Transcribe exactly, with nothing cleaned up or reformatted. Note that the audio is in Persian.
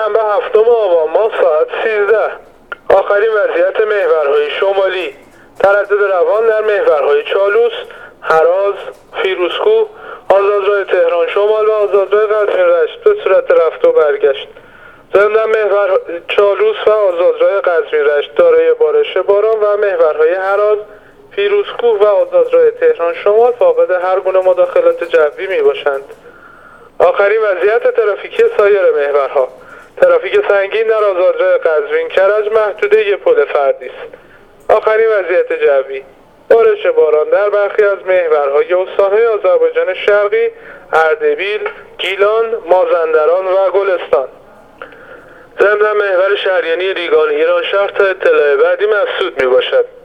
شنبه هفتم آبان ماه ساعت سیزده. آخرین وضعیت محورهای شمالی: تردد روان در محورهای چالوس، هراز، فیروزکوه، آزادراه تهران شمال و آزادراه قزوین رشت به صورت رفت و برگشت. ضمن محور چالوس و آزادراه قزوین رشت دارای بارش باران و محورهای هراز، فیروزکوه و آزادراه تهران شمال فاقد هر گونه مداخلات جوی می باشند. آخرین وضعیت ترافیکی سایر محورها: ترافیک سنگین در آزادراه قزوین کرج محدوده یک پل فردی است. آخرین وضعیت جوی: بارش باران در برخی از محورهای استان‌های آذربایجان شرقی، اردبیل، گیلان، مازندران و گلستان. ضمن محور شهریاری ریگان ایران شهر تا اطلاع بعدی مسدود می باشد.